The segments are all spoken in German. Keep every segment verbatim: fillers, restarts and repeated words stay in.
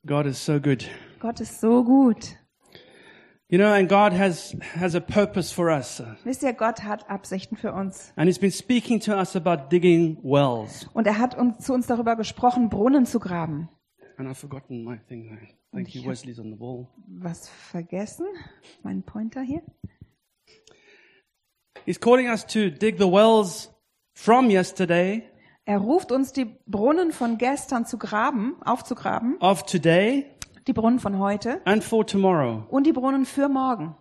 God is so good. Gott ist so gut. You know, and God has has a purpose for us. Wisst ihr, Gott hat Absichten für uns. And he's been speaking to us about digging wells. Und er hat uns, zu uns darüber gesprochen, Brunnen zu graben. And I've forgotten my thing there. Thank you, Wesley's on the wall. Was vergessen? Mein Pointer hier. He's calling us to dig the wells from yesterday, Er ruft uns, die Brunnen von gestern zu graben, aufzugraben, of today, die Brunnen von heute and for tomorrow. und die Brunnen für morgen.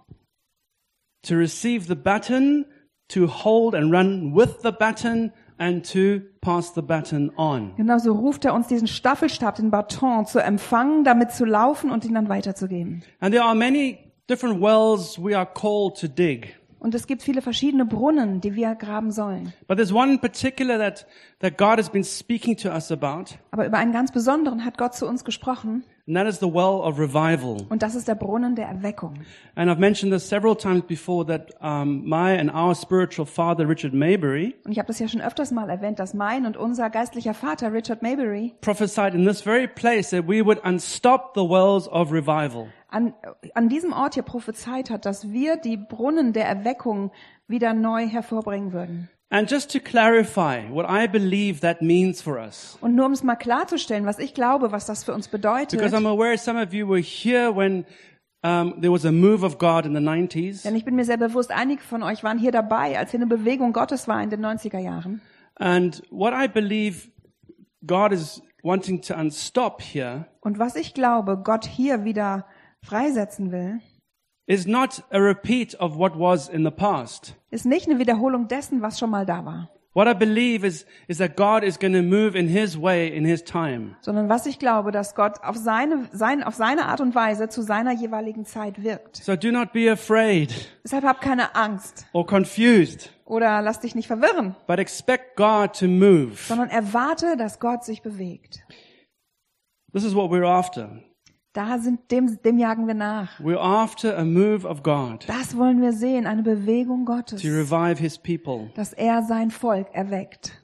To receive the baton, to hold and run with the baton, and to pass the baton on. Genauso ruft er uns, diesen Staffelstab, den Baton, zu empfangen, damit zu laufen und ihn dann weiterzugeben. And there are many different wells we are called to dig. Und es gibt viele verschiedene Brunnen, die wir graben sollen. But there's one in particular that, that God has been speaking to us about, Aber über einen ganz besonderen hat Gott zu uns gesprochen. and that is the well of revival. Und das ist der Brunnen der Erweckung. And I've mentioned this several times before that um, my and our spiritual father, Richard Maybury, Und ich habe das ja schon öfters mal erwähnt, dass mein und unser geistlicher Vater, Richard Maybury, prophesied in this very place that we would unstop the wells of revival. an, an diesem Ort hier prophezeit hat, dass wir die Brunnen der Erweckung wieder neu hervorbringen würden. And just to clarify what I believe that means for us, Und nur um es mal klarzustellen, was ich glaube, was das für uns bedeutet, because I'm aware some of you were here when um, there was a move of God in the nineties, denn ich bin mir sehr bewusst, einige von euch waren hier dabei, als hier eine Bewegung Gottes war in den neunziger Jahren. and what I believe God is wanting to unstop here Und was ich glaube, Gott hier wieder freisetzen will, is not a repeat of what was in the past. ist nicht eine Wiederholung dessen, was schon mal da war. What I believe is, is that God is going to move in His way, in His time. Sondern was ich glaube, dass Gott auf seine, sein, auf seine Art und Weise zu seiner jeweiligen Zeit wirkt. So do not be afraid Deshalb hab keine Angst or confused, oder lass dich nicht verwirren, but expect God to move. sondern erwarte, dass Gott sich bewegt. This is what we're after. Da sind, dem, dem jagen wir nach. We're after a move of God Das wollen wir sehen, eine Bewegung Gottes, to revive His people, dass er sein Volk erweckt.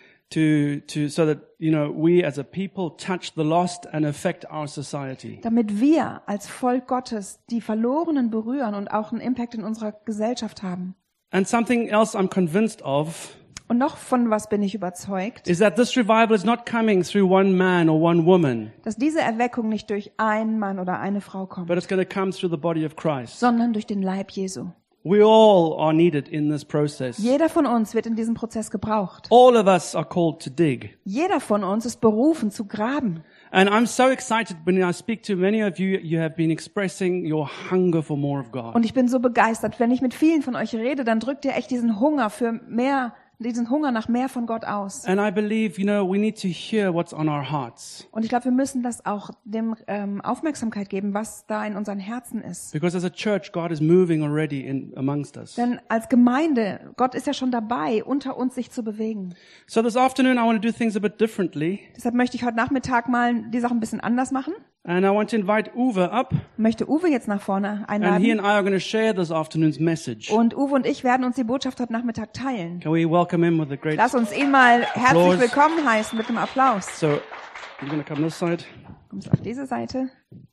to, to, so that, you know, we as a people touch the lost and affect our society. Damit wir als Volk Gottes die Verlorenen berühren und auch einen Impact in unserer Gesellschaft haben. And something else I'm convinced of Und noch von was bin ich überzeugt, is that this revival is not coming through one man or one woman, dass diese Erweckung nicht durch einen Mann oder eine Frau kommt, but it's going to come through the body of Christ. sondern durch den Leib Jesu. We all are needed in this process. Jeder von uns wird in diesem Prozess gebraucht. All of us are called to dig. Jeder von uns ist berufen zu graben. And I'm so excited when I speak to many of you, you have been expressing your hunger for more of God. Und ich bin so begeistert, wenn ich mit vielen von euch rede, dann drückt ihr echt diesen Hunger für mehr, diesen Hunger nach mehr von Gott aus. And I believe, you know, we need to hear what's on our hearts. Und ich glaube, wir müssen das auch dem ähm, Aufmerksamkeit geben, was da in unseren Herzen ist. Because as a church, God is moving already in amongst us. Denn als Gemeinde, Gott ist ja schon dabei, unter uns sich zu bewegen. So this afternoon, I want to do things a bit differently. Deshalb möchte ich heute Nachmittag mal die Sachen ein bisschen anders machen. And I want to invite Uwe up. Ich möchte Uwe jetzt nach vorne And he and einladen. I are going to share this afternoon's message. Und Uwe und ich werden uns die Botschaft heute Nachmittag teilen. Can we welcome him with a great... Lass uns ihn mal herzlich Applaus. willkommen heißen mit einem Applaus. So, you're going to come this side. Kommst auf diese Seite.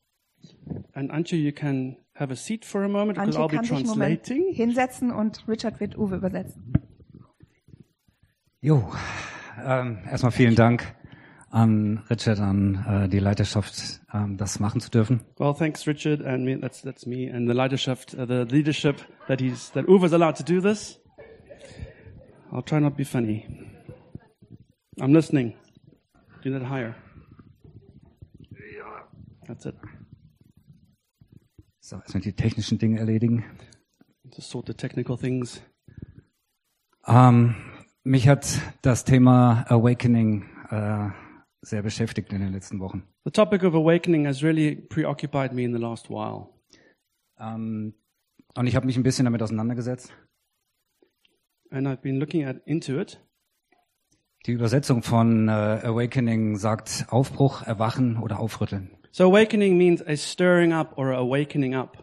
And Anju, you can have a seat for a moment because Antje I'll be kann sich einen Moment translating. hinsetzen und Richard wird Uwe übersetzen. Jo, ähm, erstmal vielen Dank an Richard, an äh, die Leiterschaft, ähm, das machen zu dürfen. Well, thanks, Richard, and me, that's that's me, and the leadership, uh, the leadership that he's that Uwe's allowed to do this. I'll try not to be funny. I'm listening. Do that higher. That's it. So, erstmal die technischen Dinge erledigen. Just sort the technical things. Ähm, mich hat das Thema Awakening äh, sehr beschäftigt in den letzten Wochen. The topic of awakening has really preoccupied me in the last while. Ähm, und ich habe mich ein bisschen damit auseinandergesetzt. And I've been looking at into it. Die Übersetzung von äh, Awakening sagt Aufbruch, Erwachen oder Aufrütteln. So awakening means a stirring up or a awakening up.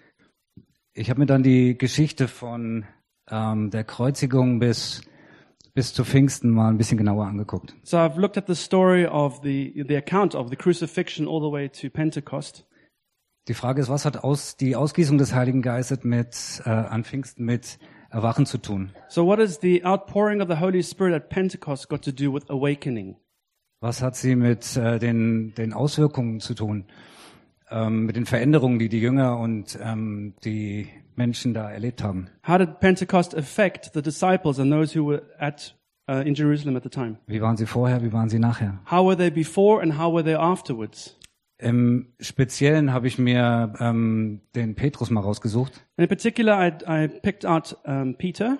Ich habe mir dann die Geschichte von ähm, der Kreuzigung bis bis zu Pfingsten mal ein bisschen genauer angeguckt. So I've looked at the story of the, the account of the crucifixion all the way to Pentecost. Die Frage ist, was hat aus, die Ausgießung des Heiligen Geistes mit, äh, an Pfingsten mit Erwachen zu tun? So what has the outpouring of the Holy Spirit at Pentecost got to do with awakening? Was hat sie mit äh, den, den Auswirkungen zu tun? Ähm, mit den Veränderungen, die die Jünger und ähm, die Menschen da erlebt haben? How did Pentecost affect the disciples and those who were at uh, in Jerusalem at the time? Wie waren sie vorher, wie waren sie nachher? How were they before and how were they afterwards? Im Speziellen habe ich mir ähm, den Petrus mal rausgesucht. And in particular, I, I picked out um, Peter.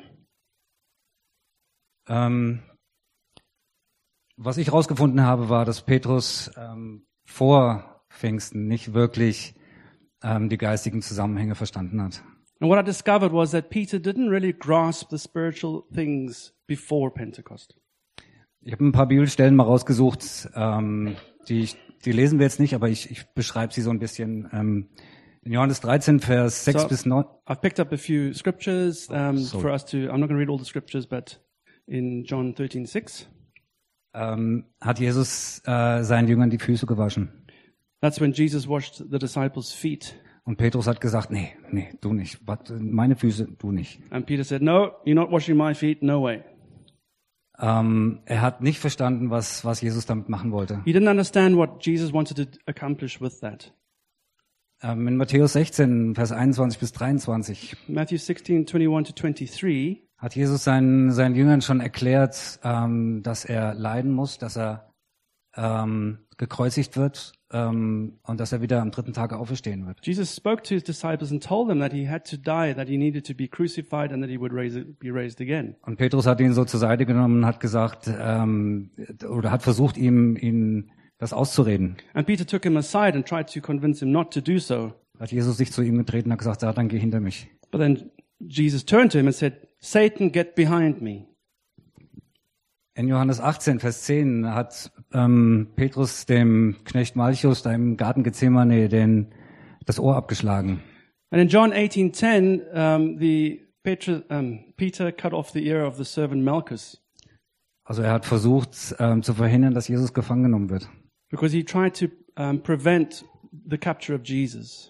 Ähm, was ich rausgefunden habe, war, dass Petrus ähm, vor Pfingsten nicht wirklich ähm, die geistigen Zusammenhänge verstanden hat. And what I discovered was that Peter didn't really grasp the spiritual things before Pentecost. Ich habe ein paar Bibelstellen mal rausgesucht, ähm, die, ich, die lesen wir jetzt nicht, aber ich, ich beschreibe sie so ein bisschen. Ähm, in Johannes dreizehn, Vers sechs So, bis neun. I've picked up a few scriptures um, sorry. for us to, I'm not going to read all the scriptures, but in John thirteen six, Ähm, hat Jesus äh, seinen Jüngern die Füße gewaschen. that's when Jesus washed the disciples' feet. Und Petrus hat gesagt, nee, nee, du nicht. Warte, meine Füße, du nicht. And Peter said, no, you're not washing my feet, no way. Ähm, er hat nicht verstanden, was, was Jesus damit machen wollte. He didn't understand what Jesus wanted to accomplish with that. Ähm, in Matthäus sechzehn, Vers einundzwanzig bis dreiundzwanzig Matthew sixteen, twenty-one to twenty-three, hat Jesus seinen, seinen Jüngern schon erklärt, ähm, dass er leiden muss, dass er ähm, gekreuzigt wird ähm, und dass er wieder am dritten Tag auferstehen wird. Jesus spoke to his disciples and told them that he had to die, that he needed to be crucified and that he would raise, be raised again. Und Petrus hat ihn so zur Seite genommen und hat gesagt, ähm, oder hat versucht, ihm, ihn das auszureden. And Peter took him aside and tried to convince him not to do so. Hat Jesus sich zu ihm getreten und hat gesagt, Satan, geh hinter mich. But then Jesus turned to him and said, Satan, get behind me. In Johannes achtzehn, Vers zehn hat ähm, Petrus dem Knecht Malchus da im Garten Gethsemane den, das Ohr abgeschlagen. And in John eighteen ten, um, the Peter, um, Peter cut off the ear of the servant Malchus Also er hat versucht ähm, zu verhindern, dass Jesus gefangen genommen wird. because he tried to um, prevent the capture of Jesus.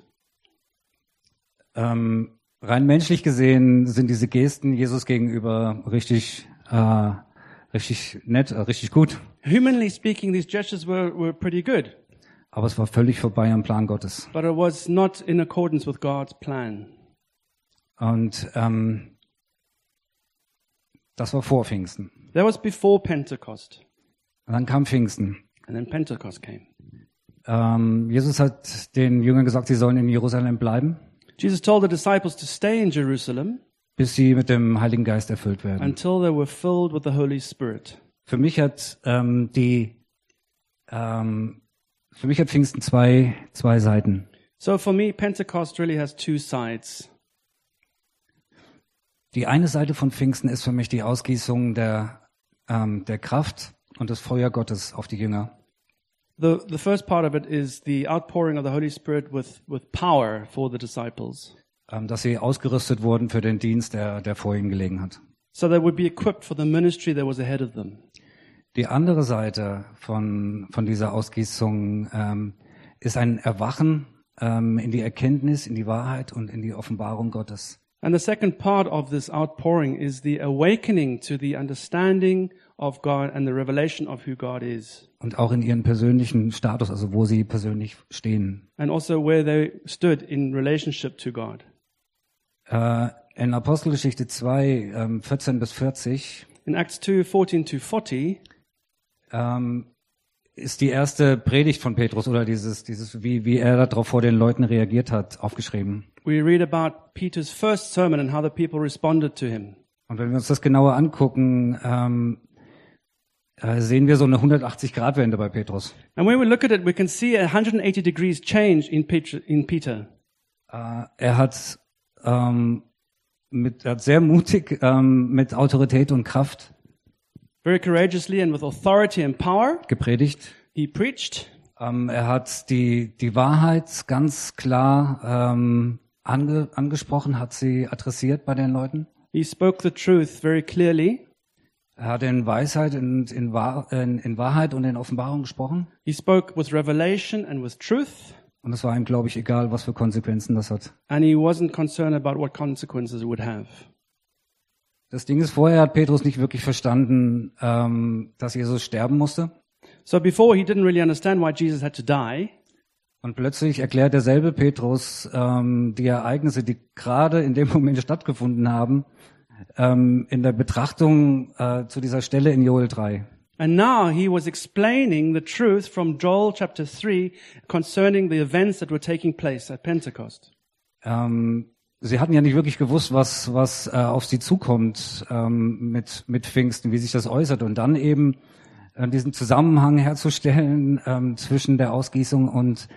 Ähm, rein menschlich gesehen sind diese Gesten Jesus gegenüber richtig, äh, richtig nett, äh, richtig gut. Humanly speaking, these gestures were, were pretty good, Aber es war völlig vorbei am Plan Gottes. but it was not in accordance with God's plan. Und ähm, das war vor Pfingsten. That was before Pentecost, Und dann kam Pfingsten. and then Pentecost came. Ähm, Jesus hat den Jüngern gesagt, sie sollen in Jerusalem bleiben, Jesus told the disciples to stay in Jerusalem bis sie mit dem Heiligen Geist erfüllt werden. until they were filled with the Holy Spirit. Für mich hat ähm, die, ähm, für mich hat Pfingsten zwei zwei Seiten. So for me, Pentecost really has two sides. Die eine Seite von Pfingsten ist für mich die Ausgießung der ähm, der Kraft und des Feuer Gottes auf die Jünger. The, the first part of it is the outpouring of the Holy Spirit with, with power for the disciples, Ähm, dass sie ausgerüstet wurden für den Dienst, der der vor ihnen gelegen hat. so they would be equipped for the ministry that was ahead of them. Die andere Seite von von dieser Ausgießung ähm, ist ein Erwachen ähm, in die Erkenntnis, in die Wahrheit und in die Offenbarung Gottes. And the second part of this outpouring is the awakening to the understanding of God and the revelation of who God is, Und auch in ihren persönlichen Status, also wo sie persönlich stehen. and also where they stood in relationship to God. Äh, in Apostelgeschichte zwei, ähm, vierzehn bis vierzig, In Acts two, fourteen to forty, ähm, ist die erste Predigt von Petrus oder dieses, dieses, wie, wie er darauf vor den Leuten reagiert hat, aufgeschrieben. we read about Peter's first sermon and how the people responded to him. Und wenn wir uns das genauer angucken, ähm, äh, sehen wir so eine hundertachtzig-Grad-Wende bei Petrus. And when we look at it, we can see a one hundred eighty degrees change in Peter. In Peter. Äh, er hat, ähm, mit, er hat sehr mutig ähm, mit Autorität und Kraft Very courageously and with authority and power, gepredigt. he preached. Ähm, er hat die, die Wahrheit ganz klar ähm, ange, angesprochen, hat sie adressiert bei den Leuten. He spoke the truth very clearly. Er hat in Weisheit und in, Wahr, in, in Wahrheit und in Offenbarung gesprochen. He spoke with revelation and with truth. Und es war ihm, glaube ich, egal, was für Konsequenzen das hat. And he wasn't concerned about what consequences it would have. Das Ding ist, vorher hat Petrus nicht wirklich verstanden, ähm, dass Jesus sterben musste. So before, he didn't really understand why Jesus had to die. Und plötzlich erklärt derselbe Petrus ähm, die Ereignisse, die gerade in dem Moment stattgefunden haben, ähm, in der Betrachtung äh, zu dieser Stelle in Joel drei. And now he was explaining the truth from Joel chapter three concerning the events that were taking place at Pentecost. Ähm, sie hatten ja nicht wirklich gewusst, was was äh, auf sie zukommt ähm, mit mit Pfingsten, wie sich das äußert, und dann eben äh, diesen Zusammenhang herzustellen ähm, zwischen der Ausgießung und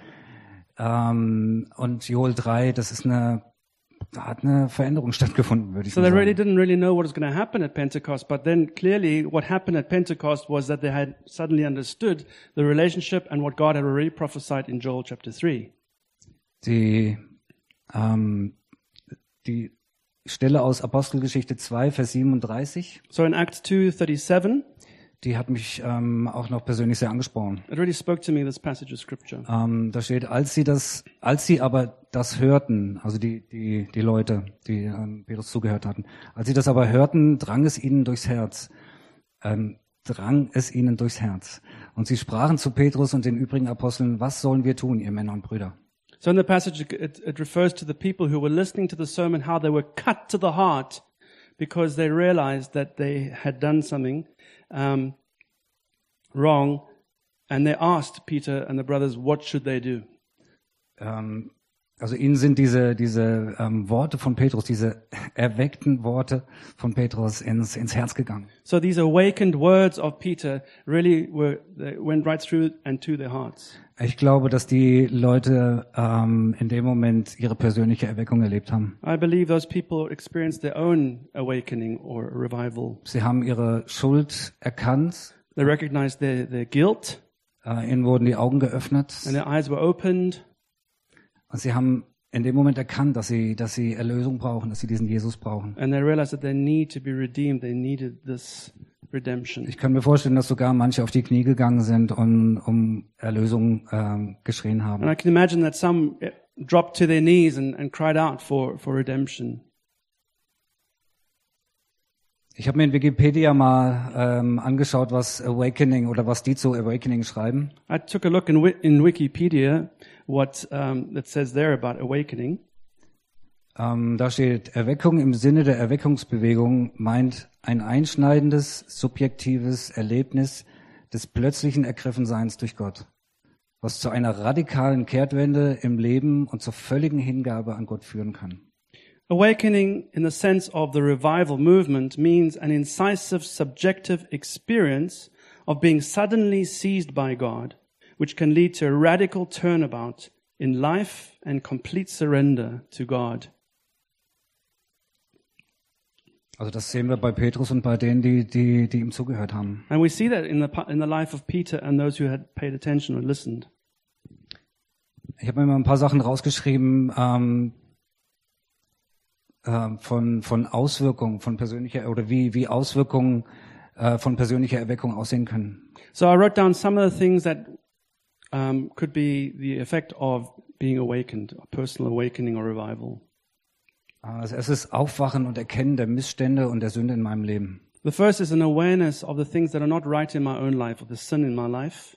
ähm, und Joel drei. Das ist eine Da hat eine Veränderung stattgefunden, würde ich So mal they really sagen. didn't really know what was going to happen at Pentecost, but then clearly what happened at Pentecost was that they had suddenly understood the relationship and what God had already prophesied in Joel chapter three. Die, ähm, die Stelle aus Apostelgeschichte zwei, Vers siebenunddreißig, So in Acts two thirty-seven, die hat mich ähm, auch noch persönlich sehr angesprochen. it really spoke to me, this passage of scripture. Ähm, da steht, als sie das, als sie aber das hörten, also die die die Leute, die ähm, Petrus zugehört hatten, als sie das aber hörten, drang es ihnen durchs Herz, ähm, drang es ihnen durchs Herz, und sie sprachen zu Petrus und den übrigen Aposteln: Was sollen wir tun, ihr Männer und Brüder? So in the passage, it, it refers to the people who were listening to the sermon, how they were cut to the heart because they realized that they had done something um, wrong, and they asked Peter and the brothers, what should they do? Ähm, also ihnen sind diese diese ähm, Worte von Petrus, diese erweckten Worte von Petrus ins ins Herz gegangen. So these awakened words of Peter really were, they went right through and to their hearts. Ich glaube, dass die Leute ähm, in dem Moment ihre persönliche Erweckung erlebt haben. I believe those people experienced their own awakening or revival. Sie haben ihre Schuld erkannt, They recognized their, their guilt, äh, ihnen wurden die Augen geöffnet, and their eyes were opened. und sie haben in dem Moment erkannt, dass sie dass sie Erlösung brauchen, dass sie diesen Jesus brauchen. And they realized that they need to be redeemed. They needed this redemption. Ich kann mir vorstellen, dass sogar manche auf die Knie gegangen sind und um Erlösung ähm, geschrien haben. And I can imagine that some eh, dropped to their knees and, and cried out for, for redemption. Ich habe mir in Wikipedia mal ähm, angeschaut, was Awakening oder was die zu Awakening schreiben. I took a look in, Wi- in Wikipedia what um, it says there about awakening. Ähm, da steht: Erweckung im Sinne der Erweckungsbewegung meint ein einschneidendes, subjektives Erlebnis des plötzlichen Ergriffenseins durch Gott, was zu einer radikalen Kehrtwende im Leben und zur völligen Hingabe an Gott führen kann. Awakening in the sense of the revival movement means an incisive subjective experience of being suddenly seized by God, which can lead to a radical turnabout in life and complete surrender to God. Also das sehen wir bei Petrus und bei denen, die die die ihm zugehört haben. And we see that in the pa- in the life of Peter and those who had paid attention or listened. Ich habe mir mal ein paar Sachen rausgeschrieben ähm, äh, von von Auswirkungen von persönlicher oder wie wie Auswirkungen äh, von persönlicher Erweckung aussehen können. So I wrote down some of the things that um, could be the effect of being awakened, a personal awakening or revival. Also es ist Aufwachen und Erkennen der Missstände und der Sünde in meinem Leben. The first is an awareness of the things that are not right in my own life, of the sin in my life.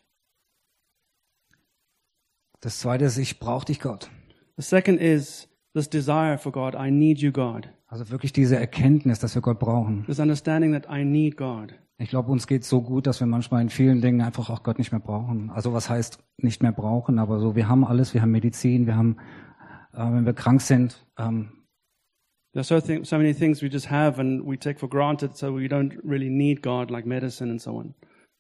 Das zweite ist: Ich brauche dich, Gott. The second is this desire for God. I need you, God. Also wirklich diese Erkenntnis, dass wir Gott brauchen. This understanding that I need God. Ich glaube, uns geht so gut, dass wir manchmal in vielen Dingen einfach auch Gott nicht mehr brauchen. Also was heißt nicht mehr brauchen, aber so, wir haben alles, wir haben Medizin, wir haben, äh, wenn wir krank sind, ähm, There are so, th- so many things we just have and we take for granted, so we don't really need God, like medicine and so on.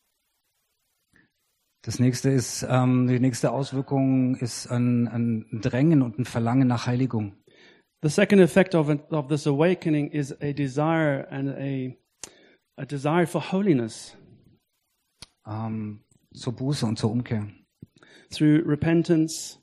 das nächste ist, ähm, die nächste Auswirkung ist ein, ein Drängen und ein Verlangen nach Heiligung. The second effect of, it- of this awakening is a desire and a, a desire for holiness Ähm, zur Buße und zur Umkehr. through repentance,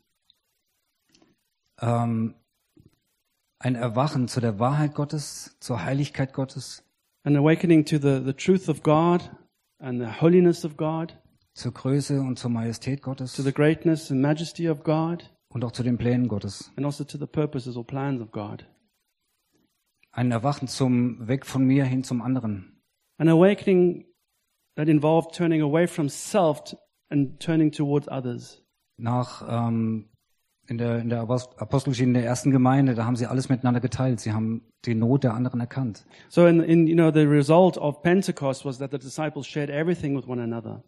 Ähm, ein Erwachen zu der Wahrheit Gottes, zur Heiligkeit Gottes. An awakening to the, the truth of God and the holiness of God, zur Größe und zur Majestät to Gottes the greatness and majesty of God, und auch zu den Plänen Gottes. and also to the purposes or plans of God. Ein Erwachen zum Weg von mir hin zum anderen. An awakening that involved turning away from self and turning towards others. Nach ähm, in der in der Apostelgeschichte in der ersten Gemeinde, da haben sie alles miteinander geteilt. Sie haben die Not der anderen erkannt. So in, in you know the result of Pentecost was that the disciples shared everything with one another.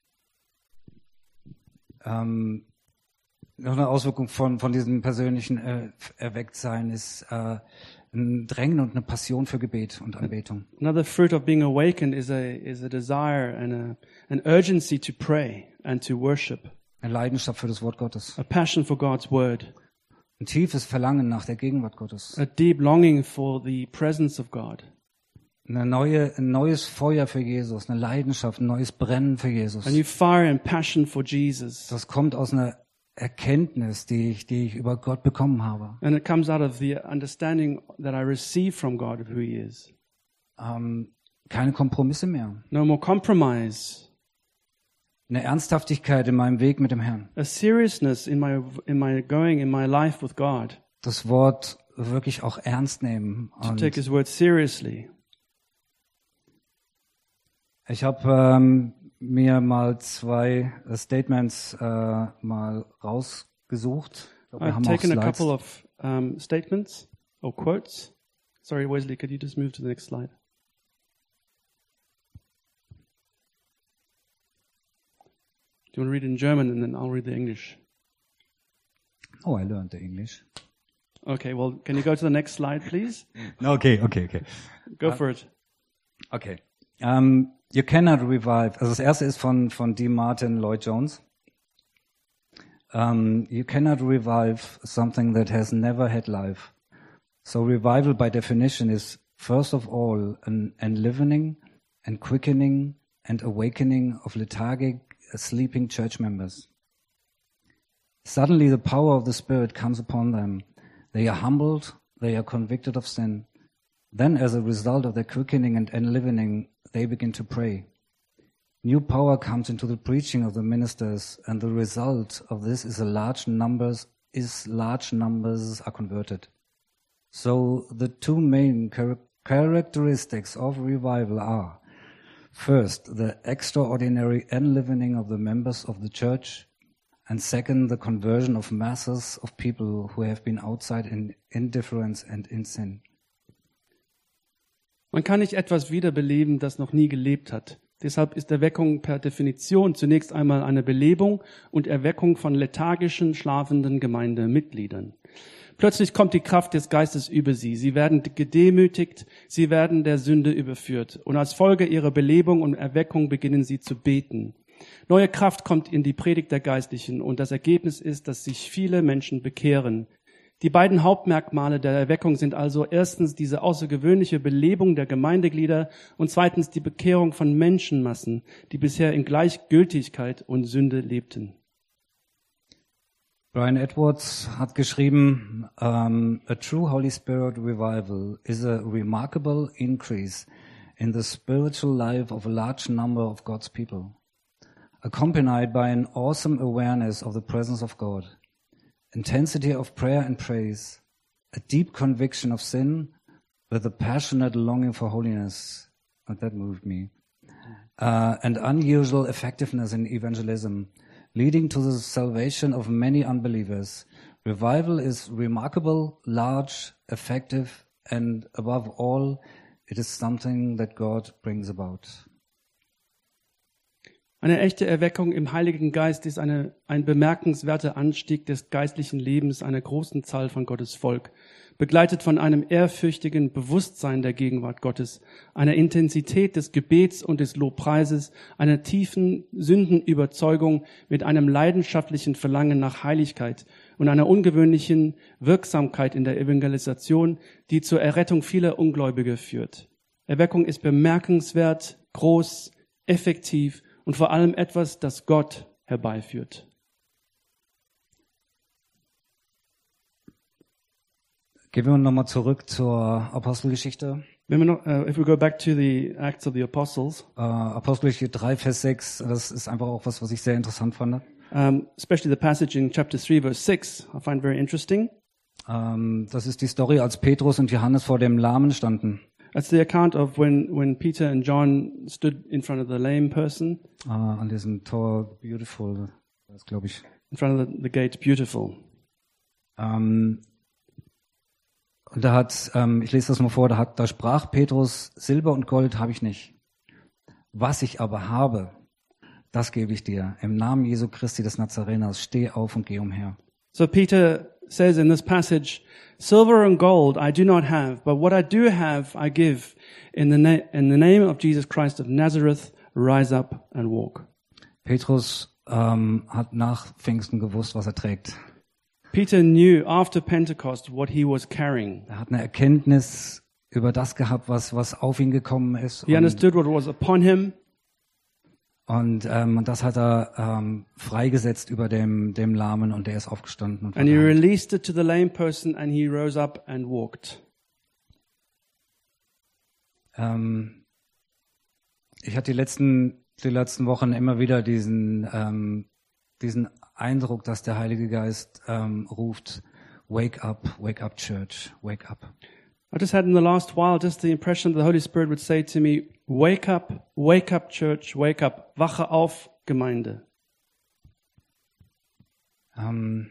Ähm, noch eine Auswirkung von von diesem persönlichen äh, Erwecktsein ist äh, ein Drängen und eine Passion für Gebet und Anbetung. Another fruit of being awakened is a is a desire and a an urgency to pray and to worship. Eine Leidenschaft für das Wort Gottes. A passion for God's word. Ein tiefes Verlangen nach der Gegenwart Gottes. A deep longing for the presence of God. Eine neue, ein neues Feuer für Jesus, eine Leidenschaft, ein neues Brennen für Jesus. A new fire and passion for Jesus. Das kommt aus einer Erkenntnis, die ich, die ich über Gott bekommen habe. And it comes out of the understanding that I receive from God of who He is. Ähm, keine Kompromisse mehr. No more compromise. Eine Ernsthaftigkeit in meinem Weg mit dem Herrn. A seriousness in my in my going in my life with God. Das Wort wirklich auch ernst nehmen. To Und take His word seriously. ich habe ähm, mir mal zwei äh, Statements äh, mal rausgesucht. Ich glaub, wir I've haben auch taken a Slides. couple of um, statements or quotes. Sorry, Wesley, could you just move to the next slide? Do you want to read in German and then I'll read the English? Oh, I learned the English. Okay, well, can you go to the next slide, please? Okay, okay, okay. Go for it. Okay. Um, you cannot revive. Also das erste ist von von D. Martin Lloyd Jones. Um, you cannot revive something that has never had life. So revival, by definition, is first of all an enlivening and quickening and awakening of lethargic, sleeping church members. Suddenly, the power of the Spirit comes upon them. They are humbled. They are convicted of sin. Then, as a result of their quickening and enlivening, they begin to pray. New power comes into the preaching of the ministers, and the result of this is a large numbers is large numbers are converted. So the two main char- characteristics of revival are: first, the extraordinary enlivening of the members of the church, and second, the conversion of masses of people who have been outside in indifference and in sin. Man kann nicht etwas wiederbeleben, das noch nie gelebt hat. Deshalb ist Erweckung per Definition zunächst einmal eine Belebung und Erweckung von lethargischen, schlafenden Gemeindemitgliedern. Plötzlich kommt die Kraft des Geistes über sie. Sie werden gedemütigt, sie werden der Sünde überführt. Und als Folge ihrer Belebung und Erweckung beginnen sie zu beten. Neue Kraft kommt in die Predigt der Geistlichen und das Ergebnis ist, dass sich viele Menschen bekehren. Die beiden Hauptmerkmale der Erweckung sind also erstens diese außergewöhnliche Belebung der Gemeindeglieder und zweitens die Bekehrung von Menschenmassen, die bisher in Gleichgültigkeit und Sünde lebten. Brian Edwards hat geschrieben, um, a true Holy Spirit revival is a remarkable increase in the spiritual life of a large number of God's people, accompanied by an awesome awareness of the presence of God, intensity of prayer and praise, a deep conviction of sin with a passionate longing for holiness, and that moved me, uh, and unusual effectiveness in evangelism, leading to the salvation of many unbelievers. Revival is remarkable, large, effective, and above all, it is something that God brings about. Eine echte Erweckung im Heiligen Geist ist eine, ein bemerkenswerter Anstieg des geistlichen Lebens einer großen Zahl von Gottes Volk, begleitet von einem ehrfürchtigen Bewusstsein der Gegenwart Gottes, einer Intensität des Gebets und des Lobpreises, einer tiefen Sündenüberzeugung mit einem leidenschaftlichen Verlangen nach Heiligkeit und einer ungewöhnlichen Wirksamkeit in der Evangelisation, die zur Errettung vieler Ungläubiger führt. Erweckung ist bemerkenswert, groß, effektiv und vor allem etwas, das Gott herbeiführt. Gehen wir nochmal zurück zur Apostelgeschichte. When we're not, uh, if we go back to the Acts of the Apostles, Äh, Apostelgeschichte drei, Vers sechs, das ist einfach auch was, was ich sehr interessant fand. um, especially the passage in chapter three, verse six, I find very interesting. Ähm, das ist die Story, als Petrus und Johannes vor dem Lahmen standen. That's the account of when, when Peter and John stood in front of the lame person, Äh, an diesem Tor, Beautiful, das glaube ich. in front of the, the gate, beautiful. Ähm, und da hat, ähm, ich lese das mal vor, da hat, da sprach Petrus, Silber und Gold habe ich nicht. Was ich aber habe, das gebe ich dir. Im Namen Jesu Christi des Nazareners, steh auf und geh umher. So Peter says in this passage, silver and gold I do not have, but what I do have I give. In the, na- in the name of Jesus Christ of Nazareth, rise up and walk. Petrus ähm, hat nach Pfingsten gewusst, was er trägt. Peter knew after Pentecost what he was carrying. Er hat eine Erkenntnis über das gehabt, was, was auf ihn gekommen ist. He Und, understood what was upon him, und, ähm, und das hat er ähm, freigesetzt über dem, dem Lahmen und der ist aufgestanden. Und and he war da. released it to the lame person, and he rose up and walked. Ähm, ich hatte die letzten, die letzten Wochen immer wieder diesen, ähm, diesen Eindruck, dass der Heilige Geist ähm, ruft, wake up, wake up Church, wake up. I just had in the last while just the impression that the Holy Spirit would say to me, wake up, wake up church, wake up, wache auf, Gemeinde. Ähm,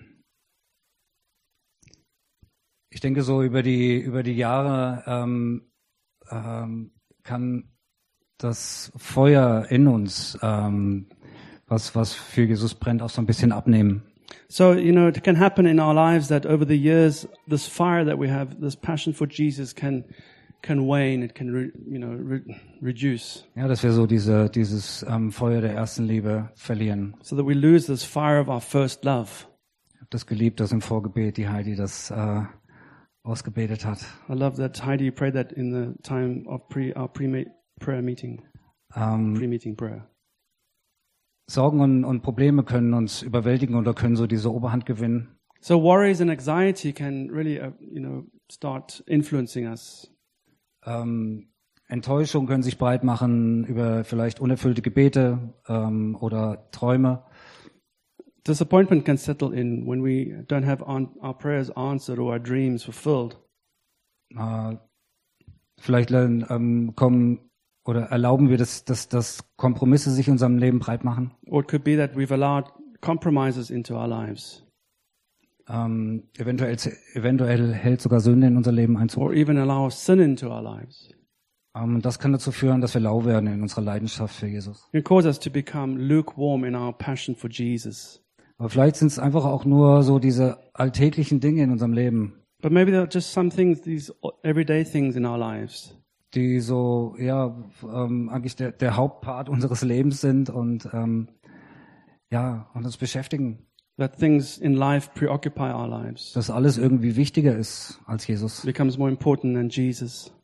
ich denke so über die, über die Jahre ähm, ähm, kann das Feuer in uns, ähm, was, was für Jesus brennt, auch so ein bisschen abnehmen. So, you know, it can happen in our lives that over the years, this fire that we have, this passion for Jesus can, can wane, it can, re, you know, re, reduce. Ja, dass wir so diese, dieses ähm, Feuer der ersten Liebe verlieren. So that we lose this fire of our first love. Ich habe das geliebt, dass im Vorgebet die Heidi das äh, ausgebetet hat. I love that Heidi prayed that in the time of pre, our pre prayer meeting, Ähm, pre-meeting prayer. Sorgen und, und Probleme können uns überwältigen oder können so diese Oberhand gewinnen. So worries and anxiety can really, uh, you know, start influencing us. Ähm, Enttäuschung können sich breit machen über vielleicht unerfüllte Gebete ähm, oder Träume. Disappointment can settle in when we don't have on, our prayers answered or our dreams fulfilled. Äh, vielleicht ähm, kommen oder erlauben wir, dass, dass, dass Kompromisse sich in unserem Leben breit machen. Or it could be that we've allowed compromises into our lives. Ähm, eventuell, eventuell hält sogar Sünde in unser Leben Einzug. Or even allow sin into our lives. Ähm, das kann dazu führen, dass wir lau werden in unserer Leidenschaft für Jesus. It can cause us to become lukewarm in our passion for Jesus. Aber vielleicht sind es einfach auch nur so diese alltäglichen Dinge in unserem Leben, But maybe there are just some things, these everyday things in our lives, die so, ja, ähm, eigentlich der, der Hauptpart unseres Lebens sind und, ähm, ja, und uns beschäftigen. that things in life preoccupy our lives. Dass alles irgendwie wichtiger ist als Jesus. It becomes more important than Jesus.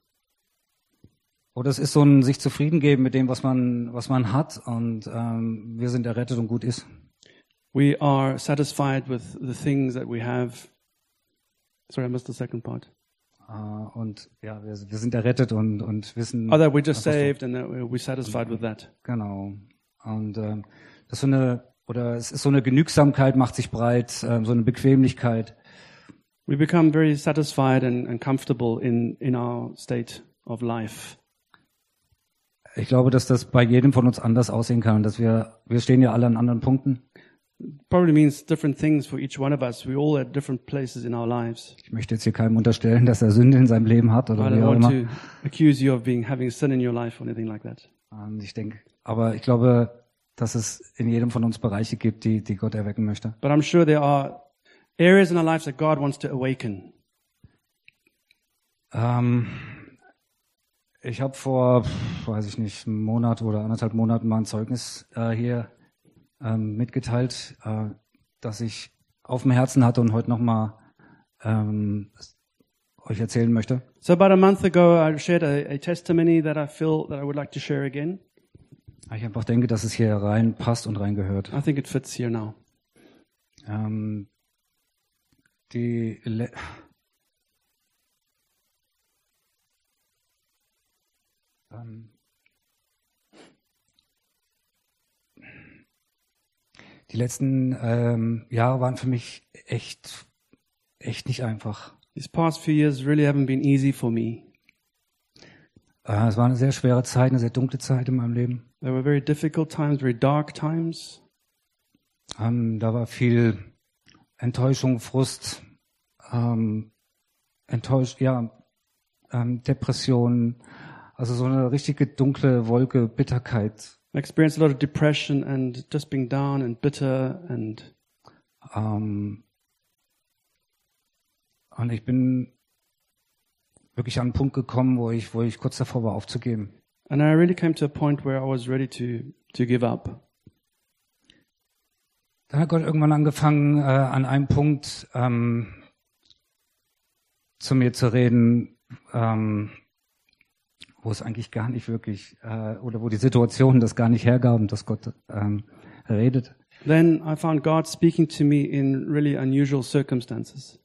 Oder es ist so ein sich zufrieden geben mit dem, was man, was man hat und ähm, wir sind errettet und gut ist. We are satisfied with the things that we have. Sorry, I missed the second part. Äh, und ja, wir, wir sind errettet und, und wissen. Oh, that we're just was wir- saved and that we're satisfied with that. Genau. Und ähm, das ist so eine, oder es ist so eine Genügsamkeit, macht sich breit, ähm, so eine Bequemlichkeit. We become very satisfied and, and comfortable in, in our state of life. Ich glaube, dass das bei jedem von uns anders aussehen kann, dass wir, wir stehen ja alle an anderen Punkten. Probably means different things for each one of us. We're all at different places in our lives. Ich möchte jetzt hier keinem unterstellen, dass er Sünde in seinem Leben hat I oder don't wie auch want immer. to accuse you of being having sin in your life or anything like that. Und ich denke, aber ich glaube, dass es in jedem von uns Bereiche gibt, die, die Gott erwecken möchte. But I'm sure there are areas in our lives that God wants to awaken. Ähm, ich habe vor, weiß ich nicht, einem Monat oder anderthalb Monaten mal ein Zeugnis äh, hier ähm, mitgeteilt, äh, dass ich auf dem Herzen hatte und heute nochmal ähm, euch erzählen möchte. So about a month ago, I shared a, a testimony that I feel that I would like to share again. Ich einfach denke, dass es hier rein passt und reingehört. I think it fits here now. Ähm, die Le ähm, die letzten ähm, Jahre waren für mich echt, echt nicht einfach. These past few years really haven't been easy for me. Äh, es war eine sehr schwere Zeit, eine sehr dunkle Zeit in meinem Leben. There were very difficult times, very dark times. Ähm, da war viel Enttäuschung, Frust, ähm, Enttäusch, ja, ähm, Depression, also so eine richtige dunkle Wolke, Bitterkeit. I experienced a lot of depression and just being down and bitter and Ähm, und ich bin wirklich an einen Punkt gekommen, wo ich, wo ich kurz davor war, aufzugeben. and I really came to a point where I was ready to to give up. Dann hat Gott irgendwann angefangen, äh, an einem Punkt ähm, zu mir zu reden, ähm, wo es eigentlich gar nicht wirklich, äh, oder wo die Situation das gar nicht hergaben, dass Gott ähm, redet. Then I found God speaking to me in really unusual circumstances.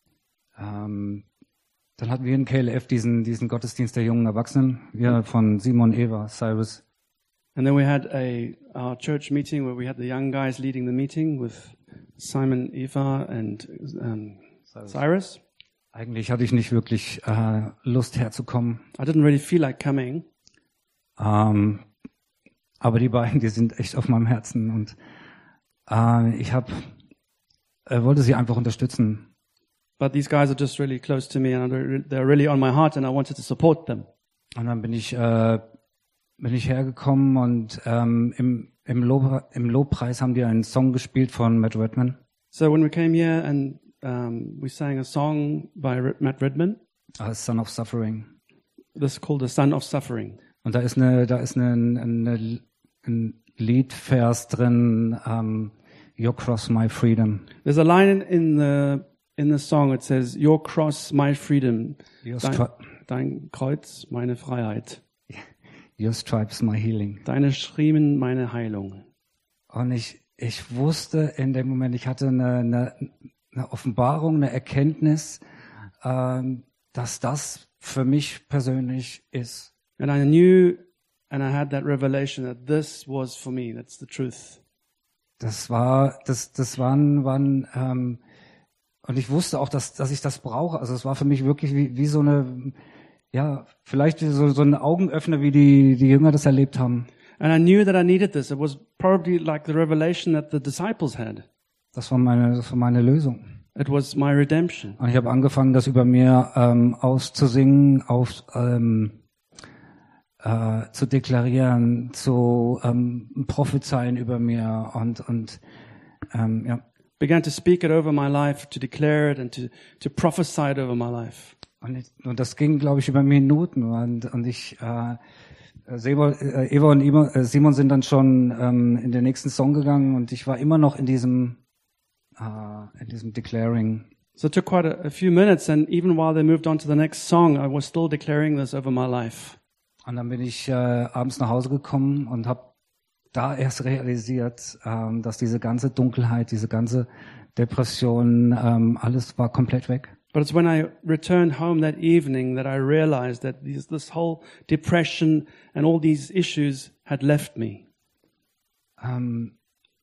Ähm, dann hatten wir in K L F diesen, diesen Gottesdienst der jungen Erwachsenen, wir von Simon, Eva, Cyrus. And then we had a our church meeting where we had the young guys leading the meeting with Simon, Eva, and um, Cyrus. Eigentlich hatte ich nicht wirklich äh, Lust herzukommen. I didn't really feel like coming, Ähm, aber die beiden, die sind echt auf meinem Herzen und äh, ich hab, äh, wollte sie einfach unterstützen. but these guys are just really close to me, and they're they're really on my heart, and I wanted to support them. Und dann bin ich äh, bin ich hergekommen und ähm, im im, Lob, im Lobpreis haben die einen Song gespielt von Matt Redman. So when we came here and um, we sang a song by Red- Matt Redman, Uh, Son of Suffering. this is called "The Son of Suffering." Und da ist eine, da ist eine, eine, ein Liedvers drin, um, Your Cross, My Freedom. There's a line in the in the song. It says, "Your cross, my freedom, Your, dein, stri dein Kreuz, meine Freiheit, Your Stripes, My Healing. deine Striemen, meine Heilung." Und ich, ich wusste in dem Moment, ich hatte eine, eine, eine Offenbarung, eine Erkenntnis, ähm, dass das für mich persönlich ist. And I knew, and I had that revelation that this was for me. That's the truth. Das war, das, das waren, waren, ähm, und ich wusste auch, dass, dass ich das brauche. Also es war für mich wirklich wie, wie so eine, ja, vielleicht wie so, so ein Augenöffner, wie die, die Jünger das erlebt haben. And I knew that I needed this. It was probably like the revelation that the disciples had. Das war meine, das war meine Lösung. It was my redemption. Und ich habe angefangen, das über mir ähm, auszusingen, auf, ähm, äh, zu deklarieren, zu ähm, prophezeien über mir und und ähm, ja. Began to speak it over my life, to declare it, and to to prophesy it over my life. Und, ich, und das ging, glaube ich, über Minuten. Und, und ich, äh, Seba, äh, Eva und Ima, äh, Simon sind dann schon ähm, in den nächsten Song gegangen und ich war immer noch in diesem, äh, in diesem Declaring. So it took quite a, a few minutes, and even while they moved on to the next song, I was still declaring this over my life. Und dann bin ich äh, abends nach Hause gekommen und habe da erst realisiert, ähm, dass diese ganze Dunkelheit, diese ganze Depression, ähm, alles war komplett weg. But it's when I returned home that evening that I realized that these, this whole depression and all these issues had left me. Ähm,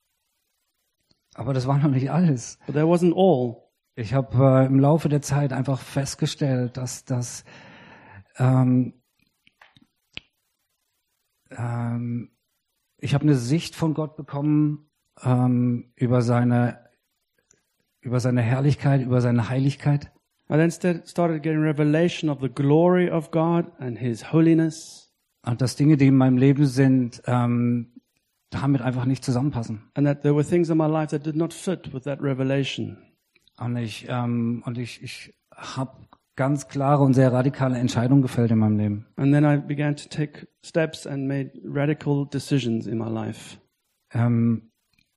aber das war noch nicht alles. But that wasn't all. Ich habe äh, im Laufe der Zeit einfach festgestellt, dass das ähm, ähm, ich habe eine Sicht von Gott bekommen ähm, über seine über seine Herrlichkeit, über seine Heiligkeit. I then st- started getting revelation of the glory of God and His holiness, Und dass Dinge, die in meinem Leben sind, ähm, damit einfach nicht zusammenpassen. and that there were things in my life that did not fit with that revelation. Und ich ähm, und ich ich habe ganz klare und sehr radikale Entscheidungen gefällt in meinem Leben. And then I began to take steps and made radical decisions in my life. Ähm,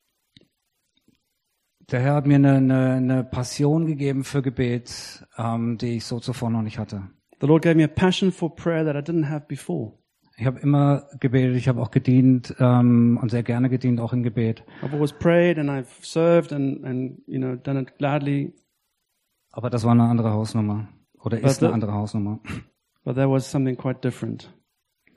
der Herr hat mir eine, eine, eine Passion gegeben für Gebet, ähm, die ich so zuvor noch nicht hatte. The Lord gave me a passion for prayer that I didn't have before. Ich habe immer gebetet, ich habe auch gedient ähm, und sehr gerne gedient, auch in Gebet. I've always prayed and I've served and, and you know done it gladly. Aber das war eine andere Hausnummer oder ist Was eine the- andere Hausnummer. But there was something quite different.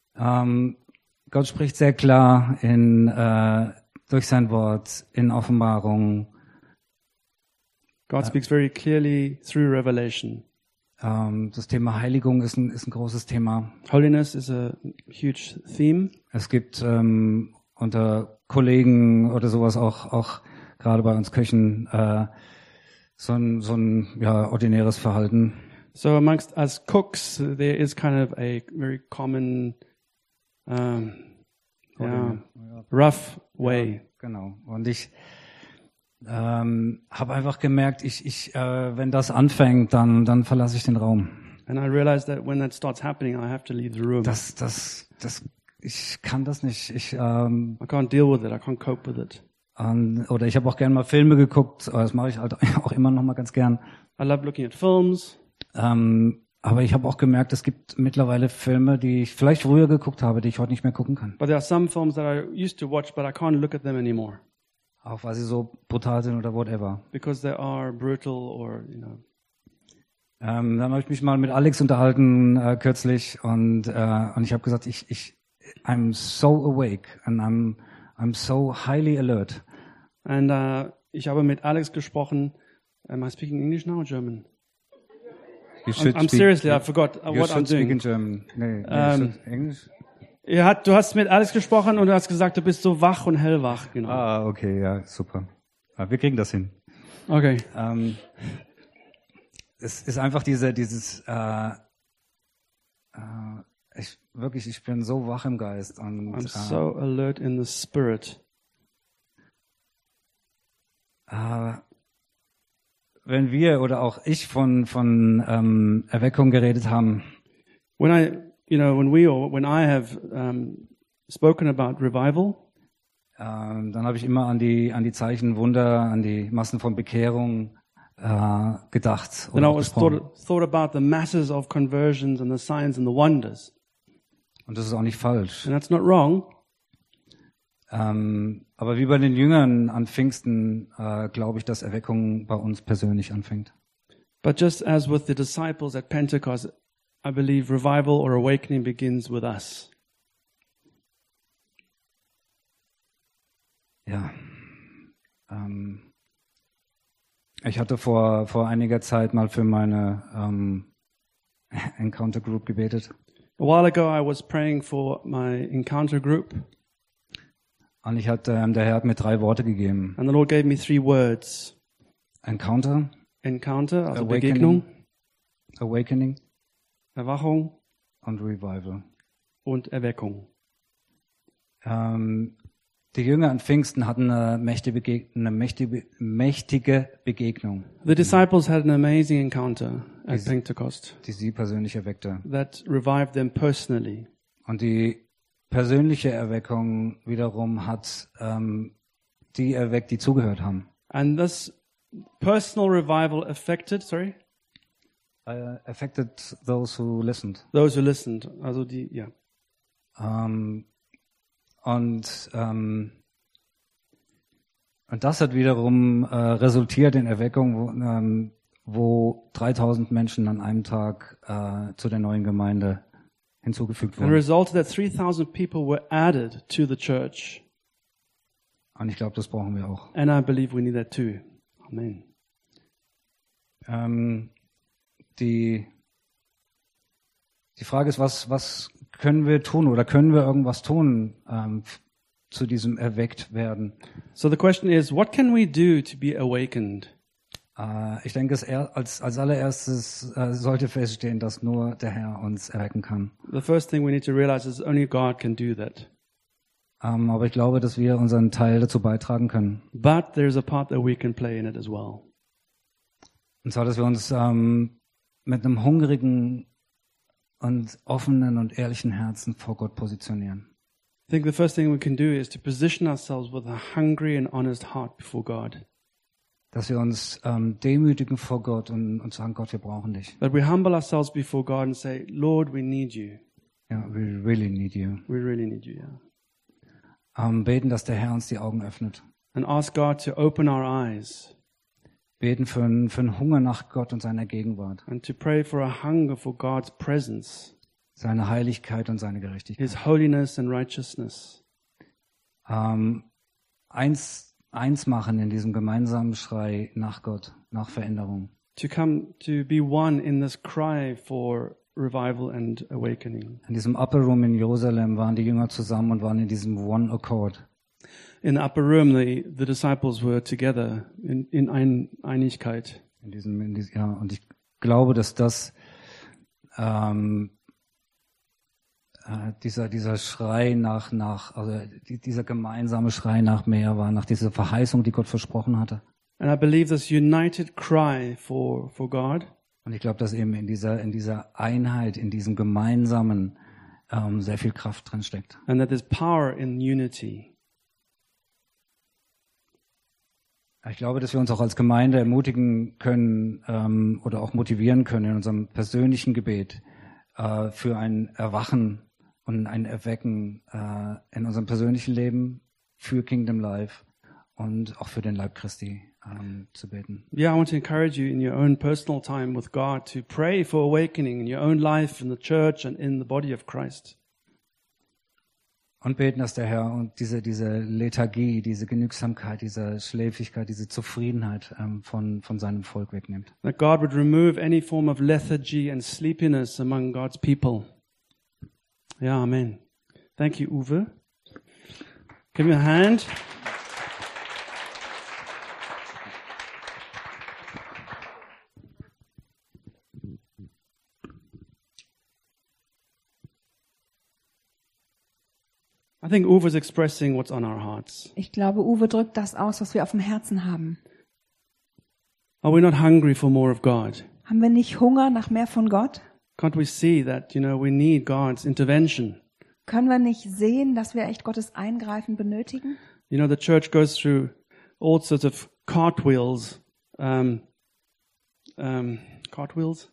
Ähm, Gott spricht sehr klar in, äh, durch sein Wort, in Offenbarung. God speaks very clearly through revelation. Ähm, das Thema Heiligung ist ein, ist ein großes Thema. Holiness is a huge theme. Es gibt ähm, unter Kollegen oder sowas auch, auch gerade bei uns Köchen, äh, so ein, so ein ja, ordinäres Verhalten. So amongst us cooks, there is kind of a very common, um, yeah, rough way. Genau. Und ich ähm, habe einfach gemerkt, ich, ich, äh, wenn das anfängt, dann, dann verlasse ich den Raum. And I realized that when that starts happening, I have to leave the room. Das, das, das, ich kann das nicht. Ich, ähm, I can't deal with it. I can't cope with it. ähm, oder ich habe auch gerne mal Filme geguckt. Aber das mache ich halt auch immer noch mal ganz gern. I love looking at films. Ähm, aber ich habe auch gemerkt, es gibt mittlerweile Filme, die ich vielleicht früher geguckt habe, die ich heute nicht mehr gucken kann. But there are some films that I used to watch, but I can't look at them anymore. Auch weil sie so brutal sind oder whatever. Because they are brutal or, you know. Ähm, dann habe ich mich mal mit Alex unterhalten äh, kürzlich und äh, und ich habe gesagt, ich ich I'm so awake and I'm I'm so highly alert. And uh, ich habe mit Alex gesprochen. Am I speaking English now or German? You I'm, should I'm speak- seriously, I forgot uh, You what I'm should speak in doing. German. Nee, Ähm, you should English? Er hat, du hast mit Alex gesprochen und du hast gesagt, du bist so wach und hellwach. Genau. Ah, okay, ja, super. Ah, wir kriegen das hin. Okay. Ähm, es ist einfach diese, dieses, äh, äh, ich, wirklich, ich bin so wach im Geist und I'm äh, so alert in the spirit. äh, wenn wir oder auch ich von von ähm, Erweckung geredet haben, When I, you know, when we or when I have um, spoken about revival, ähm, dann habe ich immer an die an die Zeichen, Wunder, an die Massen von Bekehrung äh, gedacht then I oder was gesprochen. thought, thought about the masses of conversions and the signs and the wonders. Und das ist auch nicht falsch. And that's not wrong. Ähm, aber wie bei den Jüngern an Pfingsten äh, glaube ich, dass Erweckung bei uns persönlich anfängt. But just as with the disciples at Pentecost, I believe revival or awakening begins with us. Ja. Ähm, ich hatte vor vor einiger Zeit mal für meine ähm, Encounter Group gebetet A while ago, I was praying for my encounter group, und ich hatte ähm, der Herr hat mir drei Worte gegeben: and the Lord gave me three words: Encounter, Encounter, also Awakening. Begegnung, Awakening Erwachung und Revival. und Erweckung. Ähm, die Jünger an Pfingsten hatten eine mächtige, Bege- eine mächtige, mächtige Begegnung, The disciples had an amazing encounter at Is- Pentecost die sie persönlich erweckte. that revived them personally. Und die persönliche Erweckung wiederum hat ähm, die erweckt, die zugehört haben. And this personal revival affected, sorry, Uh, affected those who listened. those who listened. Also die, ja. Ähm, und ähm, und das hat wiederum äh, resultiert in Erweckung, wo, ähm, wo dreitausend Menschen an einem Tag äh, zu der neuen Gemeinde hinzugefügt And wurden. resulted that three thousand people were added to the church. Und ich glaube, das brauchen wir auch. And I believe we need that too. Amen. Ähm, die die Frage ist, was was können wir tun oder können wir irgendwas tun ähm, f- zu diesem erweckt werden? So the question is, what can we do to be awakened? Äh, ich denke, es er, als als allererstes äh, sollte feststehen, dass nur der Herr uns erwecken kann. The first thing we need to realize is only God can do that. Ähm, aber ich glaube, dass wir unseren Teil dazu beitragen können. But there's a part that we can play in it as well. Und zwar, dass wir uns ähm, mit einem hungrigen und offenen und ehrlichen Herzen vor Gott positionieren. I think the first thing we can do is to position ourselves with a hungry and honest heart before God. Dass wir uns ähm, demütigen vor Gott und, und sagen, Gott, wir brauchen dich. That we humble ourselves before God and say, Lord, we need you. Ja, we really need you. We really need you, yeah. Ähm, beten, dass der Herr uns die Augen öffnet. And ask God to open our eyes Beten für einen, für einen Hunger nach Gott und seiner Gegenwart. and to pray for a hunger for God's presence. seine Heiligkeit und seine Gerechtigkeit. His holiness and righteousness. Ähm, eins, eins machen in diesem gemeinsamen Schrei nach Gott, nach Veränderung. To come to be one in this cry for revival and awakening. In diesem Upper Room in Jerusalem waren die Jünger zusammen und waren in diesem One Accord. In the upper room, the, the disciples were together in, in ein, Einigkeit. In diesem, in diesem, ja, und ich glaube, dass das ähm, äh, dieser dieser Schrei nach nach also die, dieser gemeinsame Schrei nach mehr war, nach dieser Verheißung, die Gott versprochen hatte. And I believe this united cry for, for God Und ich glaube, dass eben in dieser in dieser Einheit, in diesem gemeinsamen ähm, sehr viel Kraft drin steckt. and that there's power in unity. Ich glaube, dass wir uns auch als Gemeinde ermutigen können ähm, oder auch motivieren können in unserem persönlichen Gebet äh, für ein Erwachen und ein Erwecken äh, in unserem persönlichen Leben, für Kingdom Life und auch für den Leib Christi ähm, zu beten. Yeah, I want to encourage you in your own personal time with God to pray for awakening in your own life, in the church and in the body of Christ. Und beten, dass der Herr und diese diese Lethargie, diese Genügsamkeit, diese Schläfigkeit, diese Zufriedenheit ähm, von von seinem Volk wegnimmt. That God would remove any form of lethargy and sleepiness among God's people. Yeah, amen. Thank you, Uwe. Give me a hand. I think Uwe's expressing what's on our hearts. Ich glaube, Uwe drückt das aus, was wir auf dem Herzen haben. Are we not hungry for more of God? Haben wir nicht Hunger nach mehr von Gott? Can't we see that, you know, we need God's intervention? Können wir nicht sehen, dass wir echt Gottes Eingreifen benötigen? You know, the church goes through all sorts of cartwheels. Um, um, cartwheels?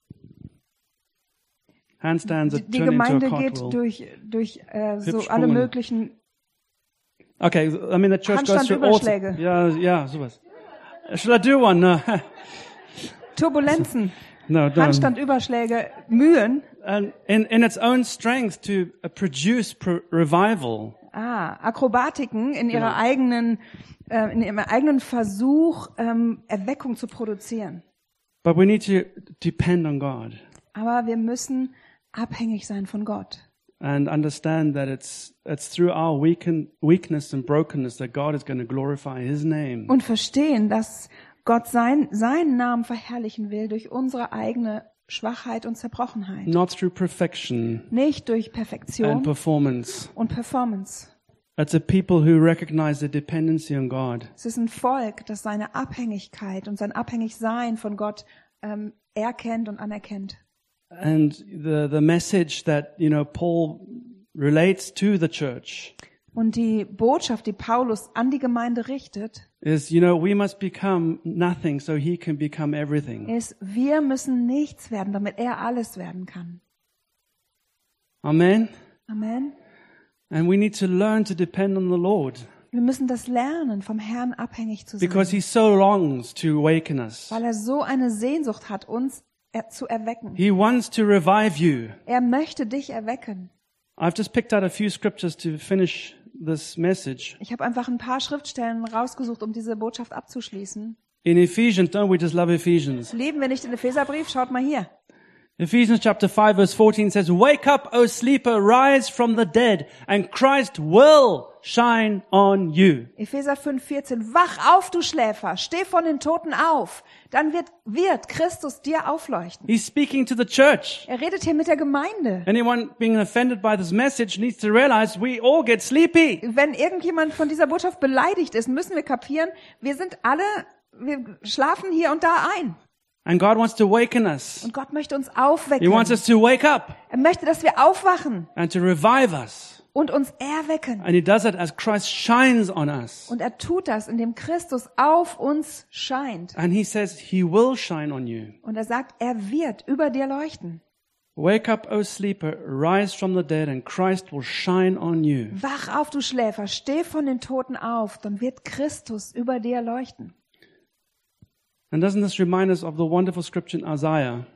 Handstands Die, that die turn into a Gemeinde geht cartwheel. durch, durch äh, so Hübsch alle Sprungen. möglichen Okay, I mean the church goes through all. Handstandüberschläge. Yeah, yeah, sowas. Should I do one? No, Turbulenzen, no, no. Handstandüberschläge, Mühen. And in in its own strength to uh, produce pr- revival. Ah, Akrobatiken in ihrer Genau. eigenen, äh, in ihrem eigenen Versuch, ähm, Erweckung zu produzieren. But we need to depend on God Aber wir müssen abhängig sein von Gott and understand that it's it's through our weaken, weakness and brokenness that God is going to glorify His name. und verstehen, dass Gott sein, seinen Namen verherrlichen will durch unsere eigene Schwachheit und Zerbrochenheit. Not through perfection Nicht durch and Perfektion performance. und Performance. It's a people who recognize their dependency on God. Es ist ein Volk, das seine Abhängigkeit und sein Abhängigsein von Gott ähm, erkennt und anerkennt. And the the message that, you know, Paul relates to the church Und die Botschaft, die Paulus an die Gemeinde richtet, is, you know, we must become nothing so he can become everything. ist, wir müssen nichts werden, damit er alles werden kann. Amen. Amen. And we need to learn to depend on the Lord Wir müssen das lernen, vom Herrn abhängig zu sein, because he so longs to awaken us. weil er so eine Sehnsucht hat, uns er zu erwecken. He wants to revive you. Er möchte dich erwecken. I've just picked out a few scriptures to finish this message. Ich habe einfach ein paar Schriftstellen rausgesucht, um diese Botschaft abzuschließen. In Ephesians, don't we just love Ephesians? Leben wir nicht in Epheserbrief? Schaut mal hier. Ephesians chapter five verse fourteen says, "Wake up, O sleeper, rise from the dead, and Christ will shine on you." Epheser fünf vierzehn. Wach auf, du Schläfer, steh von den Toten auf. Dann wird, wird Christus dir aufleuchten. He's speaking to the church. Er redet hier mit der Gemeinde. Anyone being offended by this message needs to realize we all get sleepy. Wenn irgendjemand von dieser Botschaft beleidigt ist, müssen wir kapieren, wir sind alle, wir schlafen hier und da ein. And God wants to awaken us. Und Gott möchte uns He aufwecken. wants us to wake up Er möchte, dass wir aufwachen and to revive us. und uns erwecken. And he does it as Christ shines on us. Und er tut das, indem Christus auf uns scheint. And he says he will shine on you. Und er sagt, er wird über dir leuchten. Wake up, O sleeper, rise from the dead, and Christ will shine on you. Wach auf, du Schläfer, steh von den Toten auf, dann wird Christus über dir leuchten. And doesn't this remind us of the wonderful scripture in Isaiah?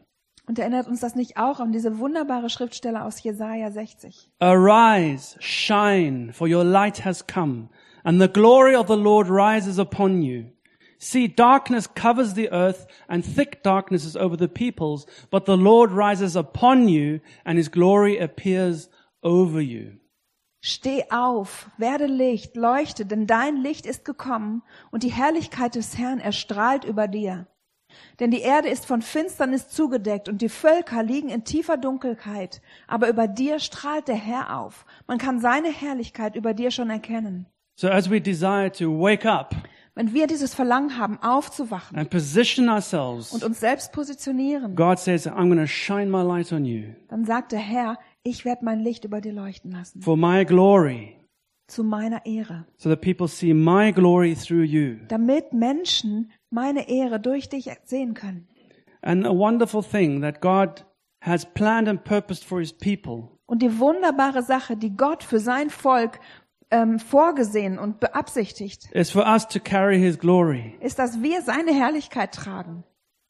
Und erinnert uns das nicht auch an diese wunderbare Schriftstelle aus Jesaja sechzig? Arise, shine, for your light has come, and the glory of the Lord rises upon you. See, darkness covers the earth, and thick darkness is over the peoples, but the Lord rises upon you, and his glory appears over you. Steh auf, werde Licht, leuchte, denn dein Licht ist gekommen und die Herrlichkeit des Herrn erstrahlt über dir. Denn die Erde ist von Finsternis zugedeckt und die Völker liegen in tiefer Dunkelheit, aber über dir strahlt der Herr auf. Man kann seine Herrlichkeit über dir schon erkennen. So as we desire to wake up Wenn wir dieses Verlangen haben, aufzuwachen and position ourselves, und uns selbst positionieren, God says, I'm going to shine my light on you dann sagt der Herr, ich werde mein Licht über dir leuchten lassen, for my glory, zu meiner Ehre, so that people see my glory through you. damit Menschen meine Ehre durch dich sehen können. And a wonderful thing that God has planned and purposed for his people Und die wunderbare Sache, die Gott für sein Volk ähm, vorgesehen und beabsichtigt, is for us to carry his glory. ist, dass wir seine Herrlichkeit tragen.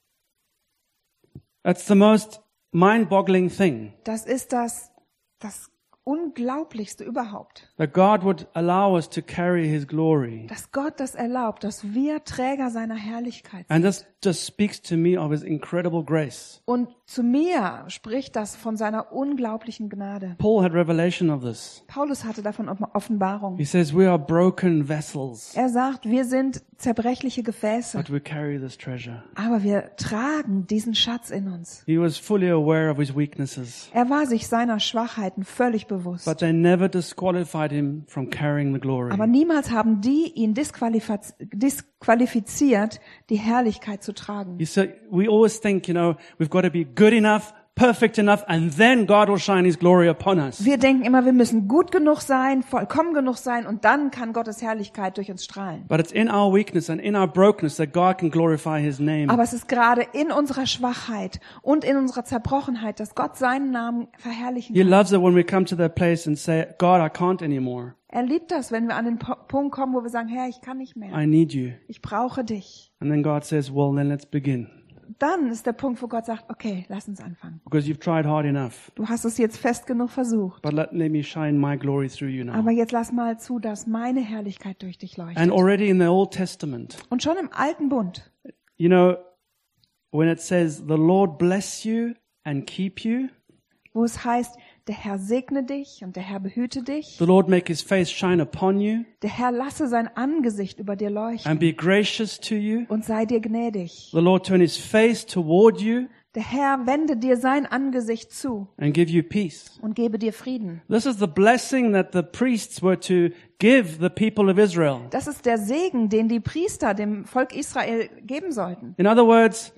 That's the most mind-boggling thing, Das ist das, das Unglaublichste überhaupt. that God would allow us to carry his glory. Dass Gott das erlaubt, dass wir Träger seiner Herrlichkeit sind. And this just speaks to me of his incredible grace. Und zu mir spricht das von seiner unglaublichen Gnade. Paul had revelation of this. Paulus hatte davon Offenbarung. He says, we are broken vessels, Er sagt, wir sind zerbrechliche Gefäße, but we carry this treasure. aber wir tragen diesen Schatz in uns. He was fully aware of his weaknesses, Er war sich seiner Schwachheiten völlig bewusst. but they never disqualified him from carrying the glory. Aber niemals haben die ihn disqualifiz- disqualifiziert, die Herrlichkeit zu tragen. You see, we always think, you know, we've got to be good enough, perfect enough, and then God will shine his glory upon us. Wir denken immer, wir müssen gut genug sein, vollkommen genug sein und dann kann Gottes Herrlichkeit durch uns strahlen. But it's in our weakness and in our brokenness that God can glorify his name. Aber es ist gerade in unserer Schwachheit und in unserer Zerbrochenheit, dass Gott seinen Namen verherrlichen He kann. loves it when we come to that place and say, God, I can't anymore. Er liebt das, wenn wir an den Po- Punkt kommen, wo wir sagen, Herr, ich kann nicht mehr. I need you. Ich brauche dich. And then God says, well, then let's begin. Dann ist der Punkt, wo Gott sagt, okay, lass uns anfangen. Because you've tried hard enough. Du hast es jetzt fest genug versucht. But let, let me shine my glory through you now. Aber jetzt lass mal zu, dass meine Herrlichkeit durch dich leuchtet. And already in the Old Testament, Und schon im alten Bund, you know, when it says, the Lord bless you and keep you, wo es heißt, der Herr segne dich und der Herr behüte dich. the Lord make his face shine upon you Der Herr lasse sein Angesicht über dir leuchten and be gracious to you. und sei dir gnädig. The Lord turn his face toward you Der Herr wende dir sein Angesicht zu and give you peace. und gebe dir Frieden. This is the blessing that the priests were to give the people of Israel. Das ist der Segen, den die Priester dem Volk Israel geben sollten. In other words,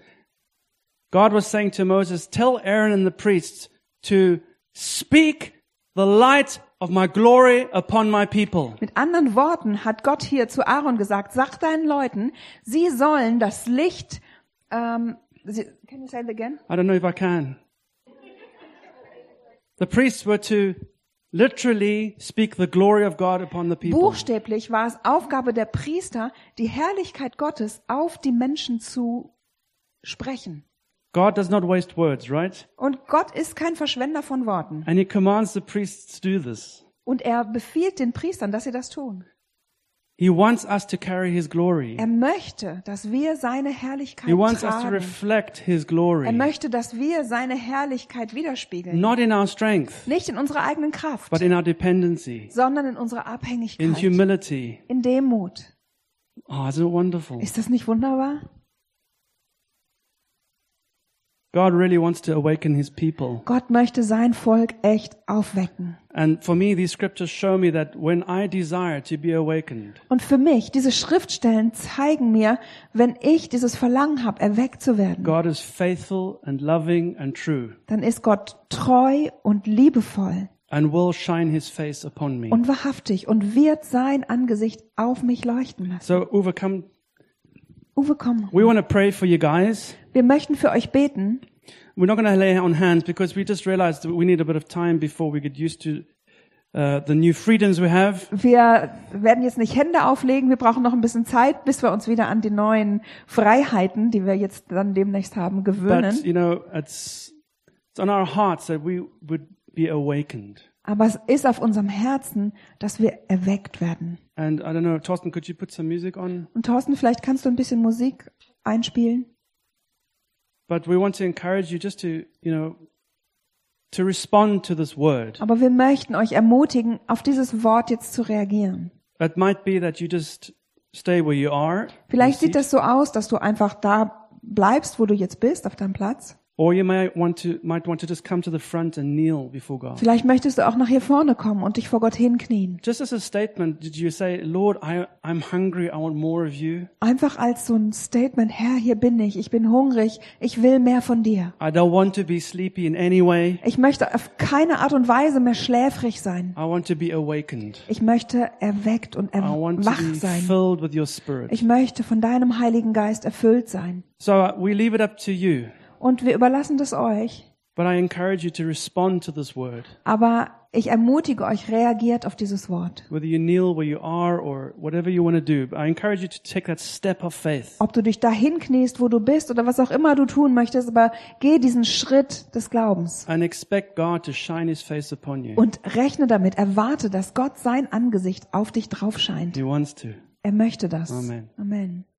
God was saying to Moses, tell Aaron and the priests to speak the light of my glory upon my people. Mit anderen Worten hat Gott hier zu Aaron gesagt, sag deinen Leuten, sie sollen das Licht, ähm, sie, can you say it again? I don't know if I can. The priests were to literally speak the glory of God upon the people. Buchstäblich war es Aufgabe der Priester, die Herrlichkeit Gottes auf die Menschen zu sprechen. God does not waste words, right? Und Gott ist kein Verschwender von Worten. And he commands the priests to do this. Und er befiehlt den Priestern, dass sie das tun. He wants us to carry his glory. Er möchte, dass wir seine Herrlichkeit He wants us to tragen. reflect his glory. Er möchte, dass wir seine Herrlichkeit widerspiegeln. Not in our strength, Nicht in unserer eigenen Kraft, but in our dependency, sondern in unserer in Abhängigkeit, humility. in Demut. Oh, isn't it wonderful? Ist das nicht wunderbar? God really wants to awaken his people. Gott möchte sein Volk echt aufwecken. And for me, these scriptures show me that when I desire to be awakened, Und für mich, diese Schriftstellen zeigen mir, wenn ich dieses Verlangen habe, erweckt zu werden, God is faithful and loving and true dann ist Gott treu und liebevoll and will shine his face upon me. und wahrhaftig und wird sein Angesicht auf mich leuchten lassen. So, Uwe, come. Uwe, komm. We want to pray for you guys. Wir möchten für euch beten. We're not going to lay on hands because we just realized that we need a bit of time before we get used to uh, the new freedoms we have. Wir werden jetzt nicht Hände auflegen, wir brauchen noch ein bisschen Zeit, bis wir uns wieder an die neuen Freiheiten, die wir jetzt dann demnächst haben, gewöhnen. But, you know, it's, it's on our hearts that we would be awakened. Aber es ist auf unserem Herzen, dass wir erweckt werden. And I don't know, Torsten, could you put some music on? Und Thorsten, vielleicht kannst du ein bisschen Musik einspielen. But we want to encourage you just to, you know, to respond to this word. Aber wir möchten euch ermutigen, auf dieses Wort jetzt zu reagieren. It might be that you just stay where you are. Vielleicht your sieht das so aus, dass du einfach da bleibst, wo du jetzt bist, auf deinem Platz. Or you might want to might want to just come to the front and kneel before God. Vielleicht möchtest du auch nach hier vorne kommen und dich vor Gott hinknien. Just as a statement, did you say, Lord, I, I'm hungry, I want more of you. Einfach als so ein Statement, Herr, hier bin ich, ich bin hungrig, ich will mehr von dir. I don't want to be sleepy in any way. Ich möchte auf keine Art und Weise mehr schläfrig sein. I want to be awakened. Ich möchte erweckt und I want to wach be sein. filled with your spirit. Ich möchte von deinem Heiligen Geist erfüllt sein. So uh, we leave it up to you. Und wir überlassen das euch. But I encourage you to respond to this word. Aber ich ermutige euch, reagiert auf dieses Wort. Whether you kneel where you are or whatever you want to do, I encourage you to take that step of faith. Ob du dich dahin kniest, wo du bist oder was auch immer du tun möchtest, aber geh diesen Schritt des Glaubens. And expect God to shine his face upon you. Und rechne damit, erwarte, dass Gott sein Angesicht auf dich drauf scheint. He wants to. Er möchte das. Amen. Amen.